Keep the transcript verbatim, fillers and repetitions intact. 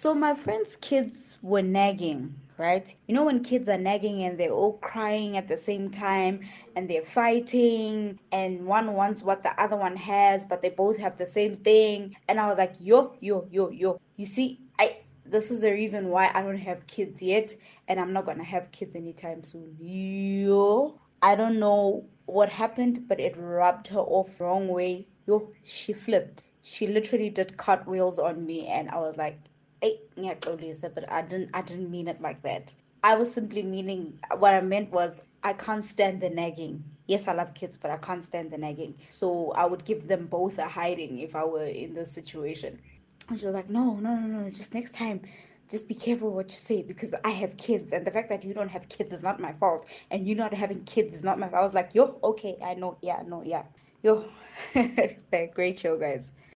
So my friend's kids were nagging, right? You know when kids are nagging and they're all crying at the same time and they're fighting and one wants what the other one has, but they both have the same thing. And I was like, yo, yo, yo, yo. You see, I this is the reason why I don't have kids yet, and I'm not gonna have kids anytime soon. Yo, I don't know what happened, but it rubbed her off wrong way. Yo, she flipped. She literally did cartwheels on me, and I was like, "Hey, ngiyaxolisa," but I didn't. I didn't mean it like that. I was simply meaning what I meant was I can't stand the nagging. Yes, I love kids, but I can't stand the nagging. So I would give them both a hiding if I were in this situation. And she was like, no, no, no, no, just next time, just be careful what you say because I have kids. And the fact that you don't have kids is not my fault. And you not having kids is not my fault. I was like, yo, okay, I know. Yeah, no, yeah. Yo, great show, guys.